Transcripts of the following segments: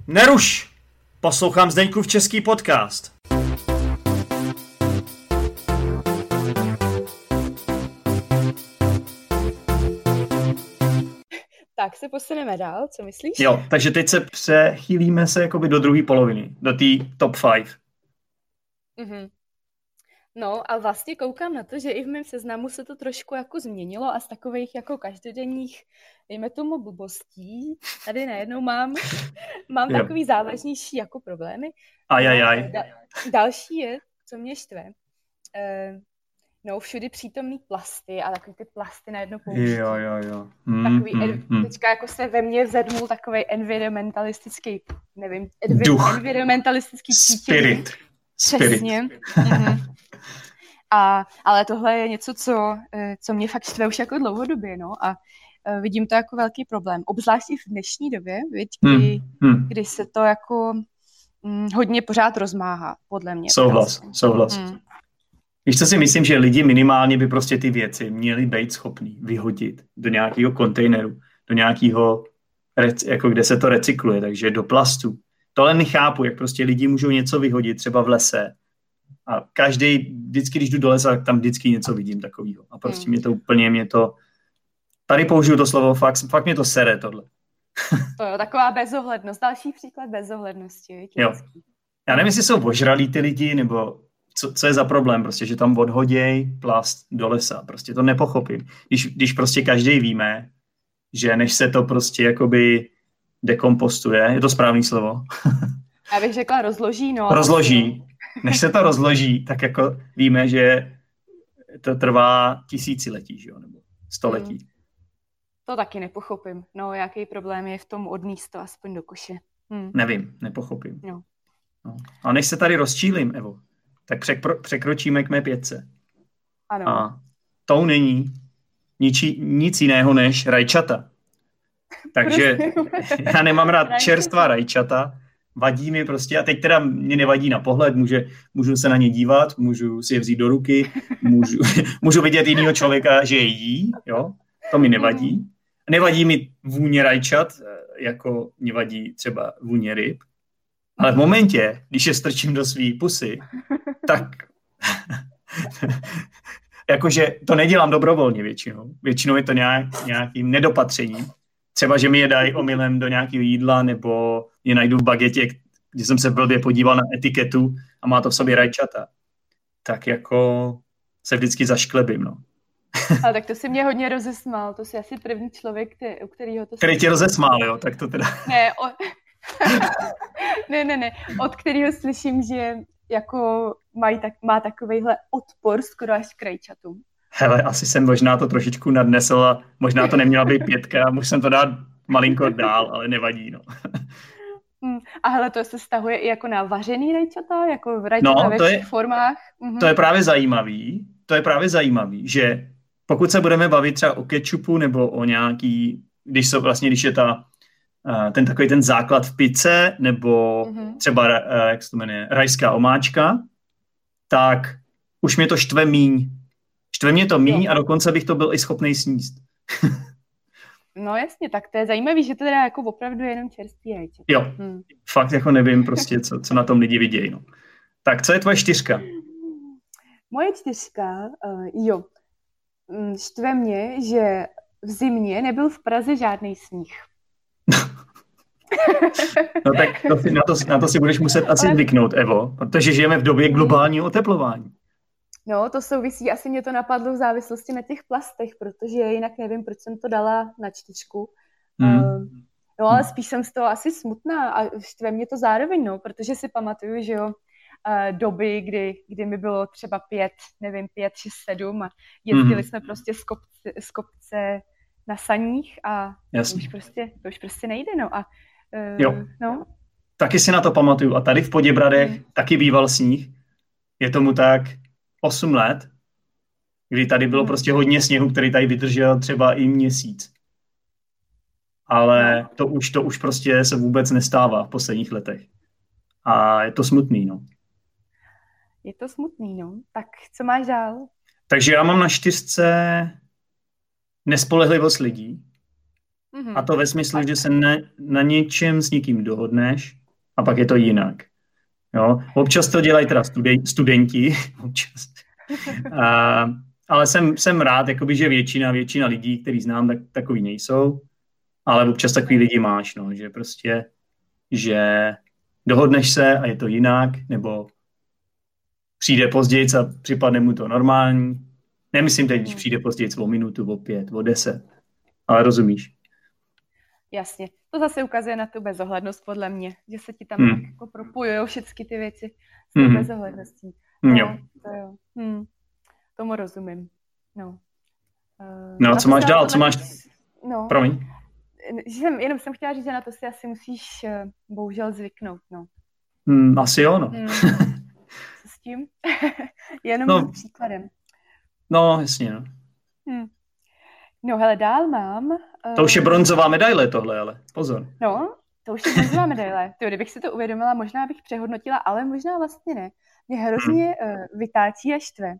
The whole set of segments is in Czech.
Neruš! Poslouchám Zdeňkův český podcast. Tak se posuneme dál, co myslíš? Jo, takže teď se přechýlíme se jakoby do druhé poloviny, do té top 5. Mhm. No a vlastně koukám na to, že i v mém seznamu se to trošku jako změnilo a z takových jako každodenních, dejme tomu blbostí, tady najednou mám takový závažnější jako problémy. Ajajaj. Další je, co mě štve, všudy přítomný plasty a takový ty plasty najednou pouští. Jo. Teďka jako se ve mně vzedmul takovej environmentalistický, nevím, environmentalistický Spirit. Přesně. Ale tohle je něco, co mě fakt štve už jako dlouhodobě, no, a vidím to jako velký problém. Obzvlášť i v dnešní době, kdy se to jako hodně pořád rozmáhá, podle mě. Souhlas. Víš, co si myslím, že lidi minimálně by prostě ty věci měli být schopní vyhodit do nějakého kontejneru, do nějakého, jako kde se to recykluje, takže do plastu. Tohle nechápu, jak prostě lidi můžou něco vyhodit, třeba v lese. A vždycky, když jdu do lesa, tak tam vždycky něco vidím takového. A prostě mě to, tady použiju to slovo, fakt mě to sere tohle. To je taková bezohlednost, další příklad bezohlednosti. Jo. Já nevím, jestli jsou ožralí ty lidi, nebo co je za problém, prostě, že tam odhoděj plast do lesa. Prostě to nepochopím. Když prostě každý víme, že než se to prostě jakoby dekompostuje, je to správný slovo? Já bych řekla rozloží, no. Rozloží. Než se to rozloží, tak jako víme, že to trvá tisíciletí, že jo, nebo století. To taky nepochopím. No, jaký problém je v tom odníst to aspoň do koše. Nevím, nepochopím. No. A než se tady rozčílim, Evo, tak překročíme k mé 5. Ano. A tou není nic jiného než rajčata. Takže já nemám rád čerstvá rajčata, vadí mi prostě, a teď teda mě nevadí na pohled, můžu se na ně dívat, můžu si je vzít do ruky, můžu vidět jinýho člověka, že je jí, jo, to mi nevadí. Nevadí mi vůně rajčat, jako mě vadí třeba vůně ryb, ale v momentě, když je strčím do svý pusy, tak jakože to nedělám dobrovolně většinou. Většinou je to nějakým nedopatřením. Třeba, že mi je dají omylem do nějakého jídla, nebo je najdu v bagetě, kde jsem se blbě podíval na etiketu a má to v sobě rajčata. Tak jako se vždycky zašklebím, no. Ale tak to si mě hodně rozesmál. To jsi asi první člověk, u kterýho to... Který tě rozesmál, jo? Tak to teda... Ne. Od kterého slyším, že jako má takovejhle odpor skoro až k rajčatům. Hele, asi jsem možná to trošičku nadnesl a možná to neměla být 5, můžu jsem to dát malinko dál, ale nevadí, no. A hele, to se vztahuje i jako na vařený rajčata, jako rajčata ve všech formách. To je právě zajímavý, že pokud se budeme bavit třeba o kečupu nebo o nějaký, když je ten takový ten základ v pizze, nebo třeba, jak se to jmenuje, rajská omáčka, tak už mě to štve míň. Štve mě to míň a dokonce bych to byl i schopnej sníst. No jasně, tak to je zajímavý, že to teda jako opravdu je jenom čerstvý rajčata. Jo, fakt jako nevím prostě, co na tom lidi vidějí. No. Tak, co je tvoje 4? Moje 4, štve mě, že v zimě nebyl v Praze žádný sníh. No tak na to si budeš muset asi zvyknout, Evo, protože žijeme v době globálního oteplování. No, to souvisí, asi mě to napadlo v závislosti na těch plastech, protože jinak nevím, proč jsem to dala na 4. No, ale spíš jsem z toho asi smutná a štve mě to zároveň, no, protože si pamatuju, že jo, doby, kdy mi bylo třeba 5, 6, 7 a jezdili jsme prostě z kopce na saních a to už prostě nejde, no. A no. Taky si na to pamatuju a tady v Poděbradech taky býval sníh. Je tomu tak 8 let, kdy tady bylo prostě hodně sněhu, který tady vydržel třeba i měsíc. Ale to už prostě se vůbec nestává v posledních letech. A je to smutný, no. Je to smutný, no. Tak co máš dál? Takže já mám na 4 nespolehlivost lidí. A to ve smyslu, že se na něčem s někým dohodneš a pak je to jinak. Jo? Občas to dělají teda studenti, občas. Ale jsem rád, jakoby, že většina lidí, který znám, tak takový nejsou, ale občas takový lidi máš, no, že prostě, že dohodneš se a je to jinak, nebo přijde později a připadne mu to normální. Nemyslím teď, když přijde později o minutu, o 5, o 10, ale rozumíš. Jasně. To zase ukazuje na tu bezohlednost, podle mě, že se ti tam tak jako propojujou všechny ty věci s tou bezohledností. Jo. To jo. Tomu rozumím. No. No, co máš dál? Co máš? No. Promiň. Jenom jsem chtěla říct, že na to si asi musíš bohužel zvyknout, no. Asi jo, no. Co s tím? Jenom příkladem. No, jasně, no. No, hele, dál mám... To už je bronzová medaile tohle, ale pozor. No, to už je bronzová medaile. Kdybych si to uvědomila, možná bych přehodnotila, ale možná vlastně ne. Mě hrozně vytáčí a štve.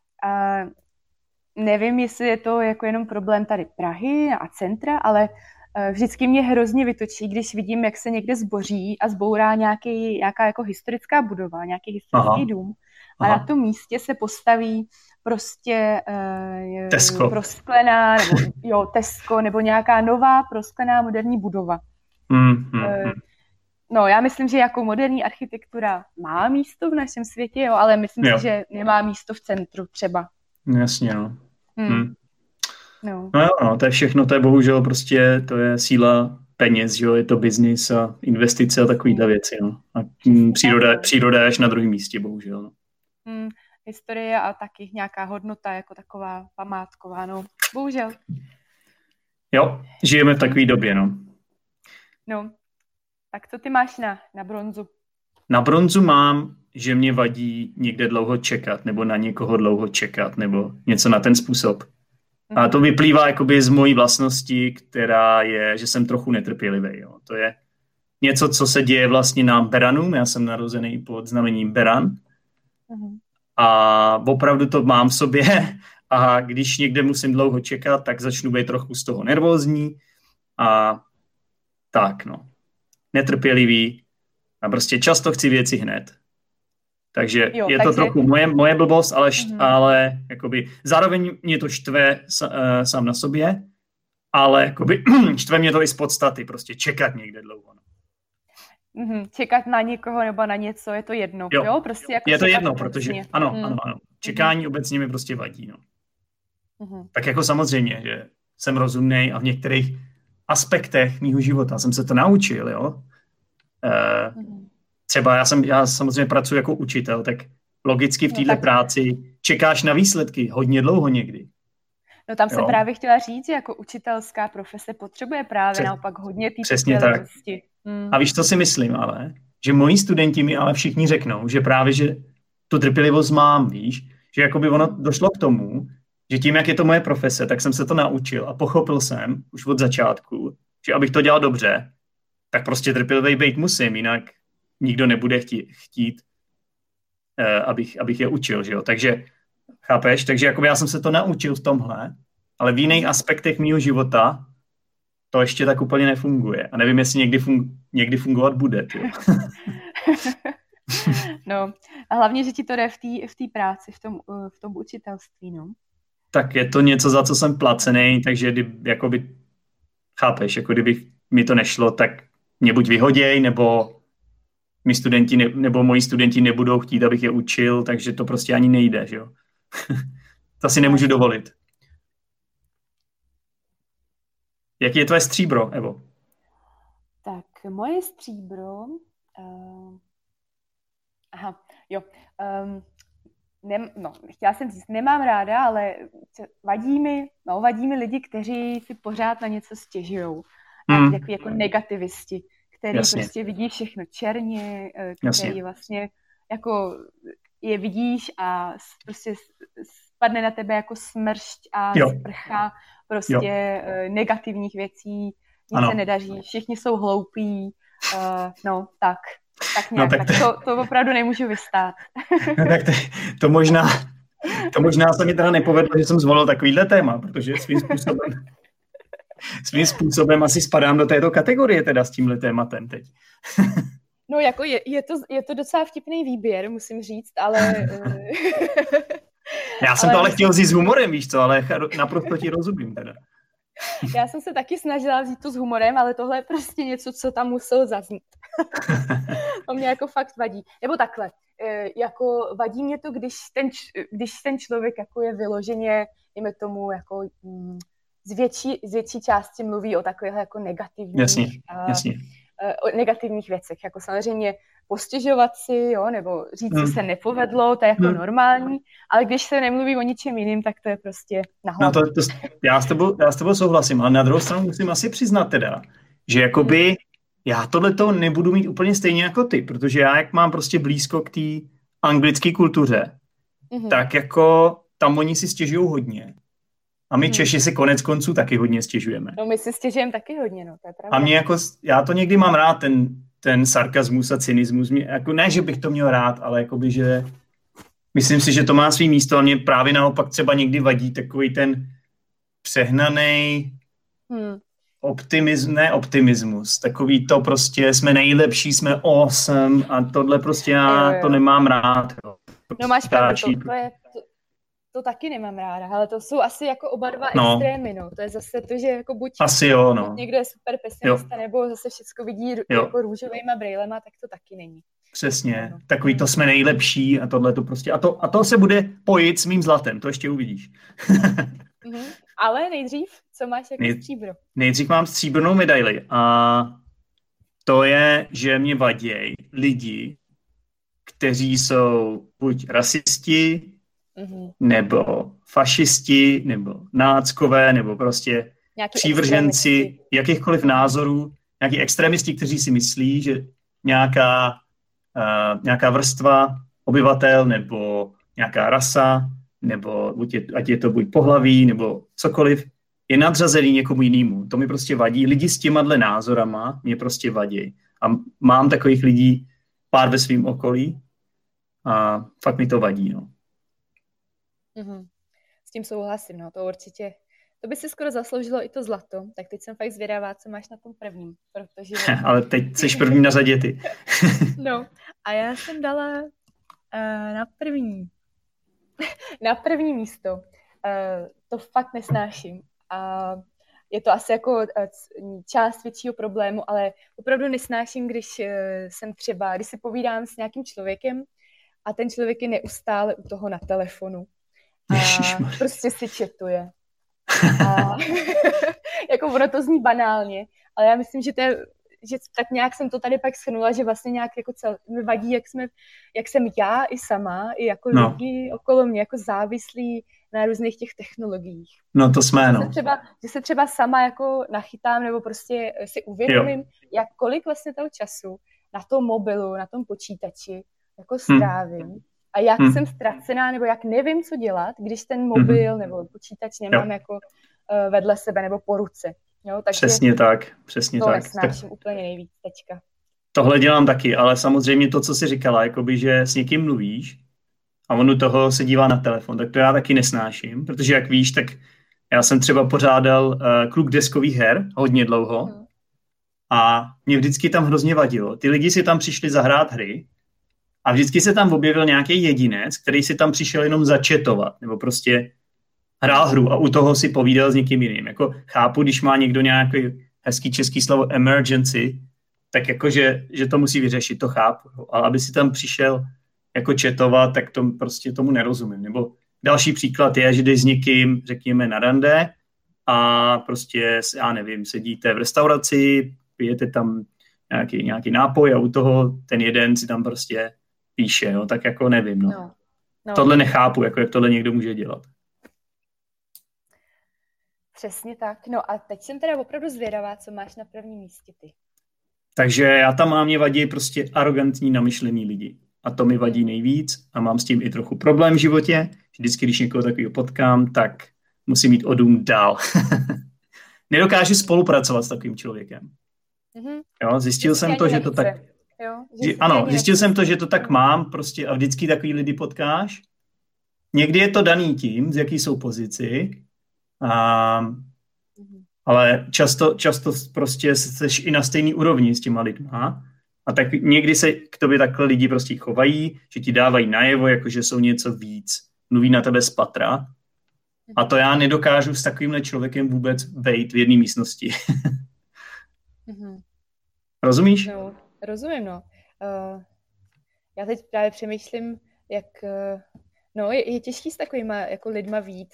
Nevím, jestli je to jako jenom problém tady Prahy a centra, ale vždycky mě hrozně vytočí, když vidím, jak se někde zboří a zbourá nějaká jako historická budova, nějaký historický dům. A na tom místě se postaví prostě prosklená, nebo Tesco, nebo nějaká nová prosklená moderní budova. No, já myslím, že jako moderní architektura má místo v našem světě, jo, ale myslím si, že nemá místo v centru třeba. Jasně, no. No jo, to je všechno, to je bohužel prostě, to je síla peněz, jo, je to biznis a investice a takovýhle věci, no. A příroda je až na druhém místě, bohužel, no. Historie a taky nějaká hodnota jako taková památková, no. Bohužel. Jo, žijeme v takové době, no. No, tak co ty máš na bronzu? Na bronzu mám, že mě vadí někde dlouho čekat, nebo na někoho dlouho čekat, nebo něco na ten způsob. A to vyplývá jakoby z mojí vlastnosti, která je, že jsem trochu netrpělivý. Jo. To je něco, co se děje vlastně nám Beranům. Já jsem narozený pod znamením Beran. A opravdu to mám v sobě. A když někde musím dlouho čekat, tak začnu být trochu z toho nervózní. A tak, no. Netrpělivý. A prostě často chci věci hned. Takže to trochu moje blbost, ale jakoby, zároveň mě to štve sám na sobě, ale jakoby, štve mě to i z podstaty, prostě čekat někde dlouho. No. Čekat na někoho nebo na něco, je to jedno, jo? Prostě jako je to jedno, protože ano. Čekání obecně mi prostě vadí, no. Tak jako samozřejmě, že jsem rozumnej a v některých aspektech mýho života jsem se to naučil, jo. Třeba já samozřejmě pracuji jako učitel, tak logicky v této práci čekáš na výsledky hodně dlouho někdy. No tam jsem právě chtěla říct, že jako učitelská profese potřebuje právě naopak hodně té trpělivosti. A víš, co si myslím ale? Že moji studenti mi ale všichni řeknou, že právě, že tu trpělivost mám, víš? Že jakoby ono došlo k tomu, že tím, jak je to moje profese, tak jsem se to naučil a pochopil jsem už od začátku, že abych to dělal dobře, tak prostě trpělivý být musím, jinak nikdo nebude chtít abych je učil, že jo. Takže, chápeš? Takže jakoby já jsem se to naučil v tomhle, ale v jiných aspektech mýho života to ještě tak úplně nefunguje. A nevím, jestli někdy fungovat bude. No, a hlavně, že ti to jde v té práci, v tom učitelství, no. Tak je to něco, za co jsem placený, takže jakoby, chápeš, jako kdyby mi to nešlo, tak mě buď vyhoděj, nebo moji studenti nebudou chtít, abych je učil, takže to prostě ani nejde, že jo. To si nemůžu dovolit. Jaký je tvoje stříbro, Evo? Tak, moje stříbro... chtěla jsem říct, nemám ráda, ale vadí mi lidi, kteří si pořád na něco stěžujou. Takový jako negativisti, který prostě vidí všechno černě, který vlastně jako je vidíš a prostě spadne na tebe jako smršť a sprcha prostě negativních věcí, nic se nedaří, všichni jsou hloupí, tak nějak, to opravdu nemůžu vystát. Tak to možná se mi teda nepovedlo, že jsem zvolil takovýhle téma, protože svým způsobem Svým způsobem asi spadám do této kategorie teda s tímhle tématem teď. No jako je to docela vtipný výběr, musím říct, ale... Já jsem to ale chtěl vzít s humorem, víš co, ale naprosto ti rozumím teda. Já jsem se taky snažila vzít to s humorem, ale tohle je prostě něco, co tam muselo zaznít. To mě jako fakt vadí. Nebo takhle, jako vadí mě to, když ten člověk jako je vyloženě, dejme tomu, jako z větší části mluví o takových jako negativních, jasně. O negativních věcech. Jako samozřejmě postěžovat si, jo, nebo říct, že se nepovedlo, to je jako normální, ale když se nemluví o ničem jiným, tak to je prostě na hlavu. No já s tebou souhlasím, ale na druhou stranu musím asi přiznat teda, že jakoby já tohleto nebudu mít úplně stejně jako ty, protože já jak mám prostě blízko k té anglické kultuře, tak jako tam oni si stěžují hodně. A my Češi si konec konců taky hodně stěžujeme. No my si stěžujeme taky hodně, no, to je pravda. A mě jako, já to někdy mám rád, ten sarkazmus a cynismus. Mě, jako, ne, že bych to měl rád, ale jakoby, že myslím si, že to má svý místo a mě právě naopak třeba někdy vadí takový ten přehnaný optimismus. Takový to prostě jsme nejlepší, jsme awesome a tohle prostě já to nemám rád. Jo. No máš pravdu, to taky nemám ráda, ale to jsou asi jako oba dva extrémy, no. To je zase to, že jako buď někdo je super pesimista, nebo zase všecko vidí jako růžovejma brejlema, tak to taky není. Přesně, no. Takový to jsme nejlepší a tohle to prostě, a to se bude pojít s mým zlatem, to ještě uvidíš. Ale nejdřív, co máš jako stříbro? Nejdřív mám stříbrnou medaili a to je, že mě vadí lidi, kteří jsou buď rasisti, nebo fašisti, nebo náckové, nebo prostě nějaký přívrženci jakýchkoliv názorů, nějaký extremisti, kteří si myslí, že nějaká vrstva obyvatel, nebo nějaká rasa, nebo ať je to buď pohlaví, nebo cokoliv, je nadřazený někomu jinému. To mi prostě vadí. Lidi s těma názorama mě prostě vadí. A mám takových lidí pár ve svém okolí a fakt mi to vadí, no. S tím souhlasím, no, to určitě. To by si skoro zasloužilo i to zlato, tak teď jsem fakt zvědavá, co máš na tom prvním, protože... Ale teď jsi první na řadě ty. No, a já jsem dala na první místo. To fakt nesnáším. A je to asi jako část většího problému, ale opravdu nesnáším, když si povídám s nějakým člověkem a ten člověk je neustále u toho na telefonu. A prostě si chatuje. A jako ono to zní banálně, ale já myslím, že tak nějak jsem to tady pak shrnula, že vlastně nějak jako mi vadí, jak jsem já i sama, i jako lidi okolo mě jako závislí na různých těch technologiích. No to jsme, no. Že se třeba sama jako nachytám, nebo prostě si uvědomím, kolik vlastně toho času na tom mobilu, na tom počítači jako strávím. A jak jsem ztracená, nebo jak nevím, co dělat, když ten mobil nebo počítač nemám jako vedle sebe nebo po ruce. Jo? Takže přesně tak. To nesnáším úplně nejvíc teďka. Tohle dělám taky, ale samozřejmě to, co jsi říkala, jakoby, že s někým mluvíš a on u toho se dívá na telefon, tak to já taky nesnáším, protože jak víš, tak já jsem třeba pořádal klub deskových her hodně dlouho a mě vždycky tam hrozně vadilo. Ty lidi si tam přišli zahrát hry a vždycky se tam objevil nějaký jedinec, který si tam přišel jenom začetovat, nebo prostě hrál hru a u toho si povídal s někým jiným. Jako chápu, když má někdo nějaký hezký český slovo emergency, tak jakože že to musí vyřešit, to chápu. Ale aby si tam přišel jako chatovat, tak to prostě tomu nerozumím. Nebo další příklad je, že jdeš s někým, řekněme, na rande a prostě, já nevím, sedíte v restauraci, pijete tam nějaký nápoj a u toho ten jeden si tam prostě píše, jo, tak jako nevím, no. Tohle nechápu, jako jak tohle někdo může dělat. Přesně tak. No a teď jsem teda opravdu zvědavá, co máš na prvním místě ty. Takže já tam mám, mě vadí prostě arrogantní namyšlení lidi. A to mi vadí nejvíc a mám s tím i trochu problém v životě. Vždycky, když někoho takového potkám, tak musím jít o dům dál. Nedokážu spolupracovat s takovým člověkem. Jo, zjistil jsem to, že to tak... Jo, zjistil jsem to, že to tak mám prostě a vždycky takový lidi potkáš. Někdy je to daný tím, z jaký jsou pozici. Ale často prostě seš i na stejný úrovni s těma lidma a tak někdy se k tobě takhle lidi prostě chovají, že ti dávají najevo, jakože jsou něco víc, mluví na tebe z patra a to já nedokážu s takovýmhle člověkem vůbec bejt v jedné místnosti. Rozumíš? No, rozumím, no. Já teď právě přemýšlím, jak... No, je těžký s takovýma jako lidma vít.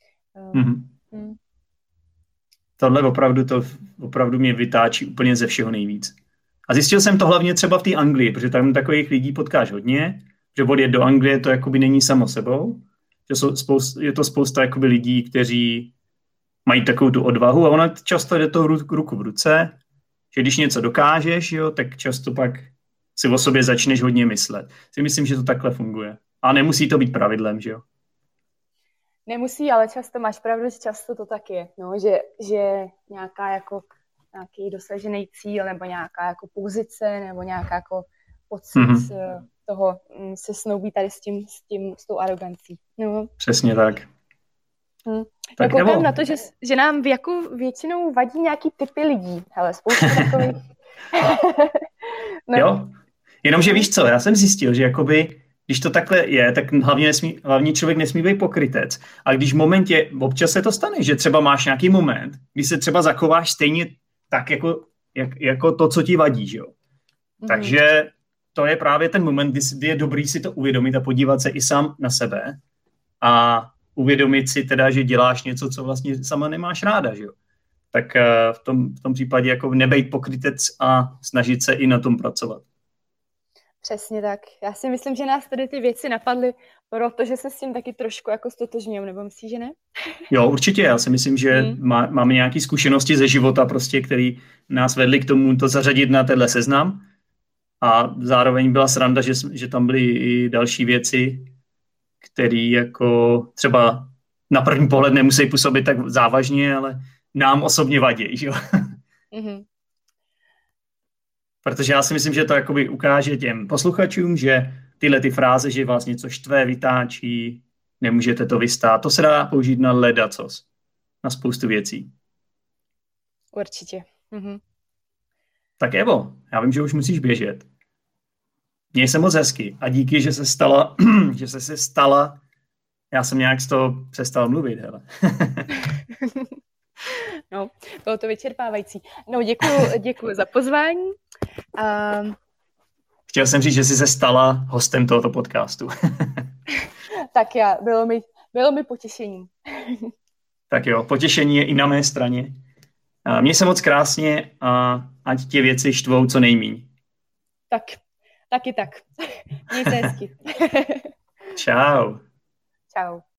Tohle opravdu mě vytáčí úplně ze všeho nejvíc. A zjistil jsem to hlavně třeba v té Anglii, protože tam takových lidí potkáš hodně, že odjet do Anglie to jakoby není samo sebou, že je to spousta jakoby lidí, kteří mají takovou tu odvahu a ona často jde to ruku v ruce, že když něco dokážeš, jo, tak často pak si o sobě začneš hodně myslet. Si myslím, že to takhle funguje. A nemusí to být pravidlem, že jo? Nemusí, ale často máš pravdu, že často to tak je. No, že nějaký dosažený cíl nebo nějaká jako pozice nebo nějaká jako pocit toho se snoubí tady s tou arogancí. No. Přesně tak. Já koukám na to, že nám jako většinou vadí nějaký typy lidí. Hele, spoustu takových. No. Jo, jenomže víš co, já jsem zjistil, že jakoby, když to takhle je, tak hlavně člověk nesmí být pokrytec. A když v momentě, občas se to stane, že třeba máš nějaký moment, kdy se třeba zachováš stejně tak jako to, co ti vadí, že jo. Takže to je právě ten moment, kdy je dobrý si to uvědomit a podívat se i sám na sebe a uvědomit si teda, že děláš něco, co vlastně sama nemáš ráda, že jo. Tak v tom případě jako nebejt pokrytec a snažit se i na tom pracovat. Přesně tak. Já si myslím, že nás tady ty věci napadly, protože se s tím taky trošku jako stotožňujeme, nebo myslíš, že ne? Jo, určitě. Já si myslím, že máme nějaké zkušenosti ze života, prostě, které nás vedly k tomu to zařadit na tenhle seznam. A zároveň byla sranda, že tam byly i další věci, které jako třeba na první pohled nemusí působit tak závažně, ale nám osobně vadí, že jo? Protože já si myslím, že to jakoby ukáže těm posluchačům, že tyhle ty fráze, že vás něco štve, vytáčí, nemůžete to vystát, to se dá použít na ledacos, na spoustu věcí. Určitě. Tak Evo, já vím, že už musíš běžet. Měj se moc hezky a díky, že se stala, já jsem nějak z toho přestal mluvit, hele. No, bylo to vyčerpávající. No, děkuju za pozvání. Chtěl jsem říct, že jsi se stala hostem tohoto podcastu. Tak bylo mi potěšením. Tak jo, potěšení je i na mé straně. Měj se moc krásně a ať tě věci štvou co nejmíň. Taky tak. Mějte hezky. Čau. Čau.